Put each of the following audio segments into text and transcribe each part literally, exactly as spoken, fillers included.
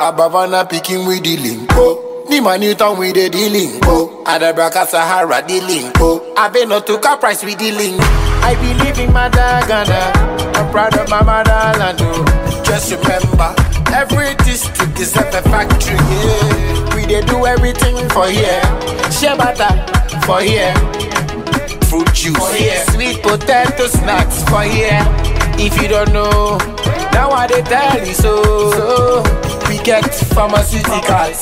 Abavana picking with the link. Oh, Nima Newton with the dealing. Oh, Adabraka Sahara dealing. Oh, I been not to car price with the link. I believe in my Ghana. I'm proud of my motherland. Oh, just remember, every district is a factory. Yeah. We they do everything for here. Shea butter for here. Fruit juice for here. Sweet potato snacks for here. If you don't know, now I they tell you so. so we get pharmaceuticals.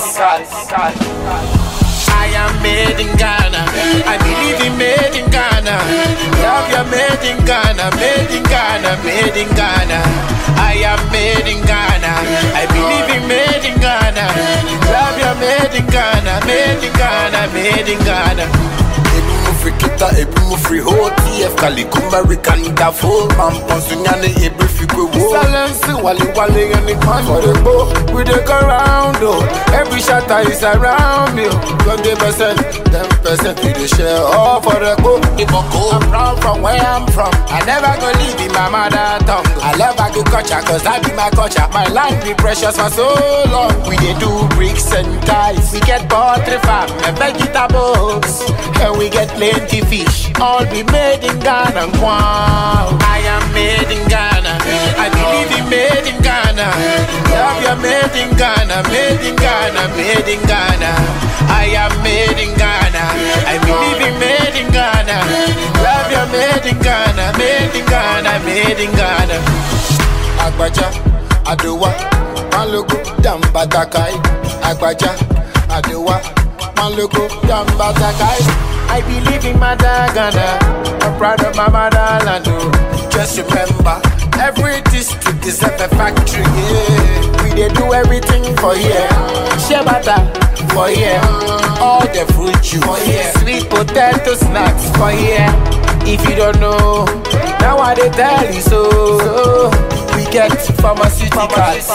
I am made in Ghana. I believe in made in Ghana. Love you made in Ghana. Made in Ghana. Made in Ghana. I am made in Ghana. I believe in made in Ghana. Love you made in Ghana. Made in Ghana. Made in Ghana. Kita ebu free ho T F Calico American da full man ponsunyane ebu fikwe wo silence wali wali and the pan for the bow we dey go round oh every shatter is around me twenty percent ten percent we dey share all for the bow I'm proud from where I'm from I never go leave in my mother tongue I love agriculture cause that be my culture my land be precious for so long we dey do bricks and ties we get poultry farm and vegetables and we get plenty fish, all be made in Ghana. Wow. I am made in Ghana. I believe in made in Ghana. Love you made in Ghana, made in Ghana, made in Ghana. I am made in Ghana. I believe in made in Ghana. Love you made in Ghana, made in Ghana, made in Ghana. Agbaja, Adowa, Maluku, Dambatakai. Agbaja, Adowa, Maluku, Dambatakai. I believe in my Ghana. I'm proud of my motherland. Oh. Just remember, every district is a factory. Yeah. We they do everything for here. Shea butter for here. All the fruit juice for here. Sweet potato snacks for here. If you don't know, now I they tell you so. so we get pharmaceuticals.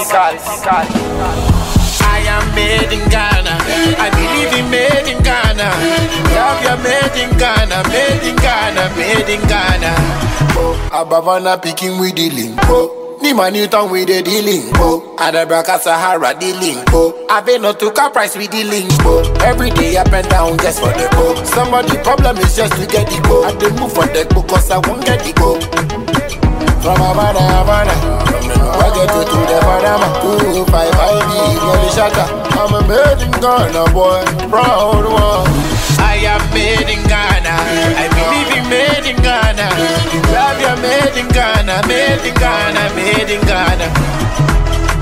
I am made in Ghana. I believe in made in Ghana. Love you made in Ghana. Made in Ghana. Made in Ghana. Oh, Abavana picking with the link. Oh, Nima Newton with the dealing. Oh, Adabraka Sahara dealing. Oh, I been not to car price with the link. Oh, every day up and down just for the go. Somebody problem is just to get the go. I dey move for the go cause I won't get the go. From Havana, Havana, I get to the Panama. Two five five B, nearly shatter. I'm a made in Ghana boy, proud one. I am made in Ghana. I believe in made in Ghana. Love you made in Ghana, made in Ghana, made in Ghana.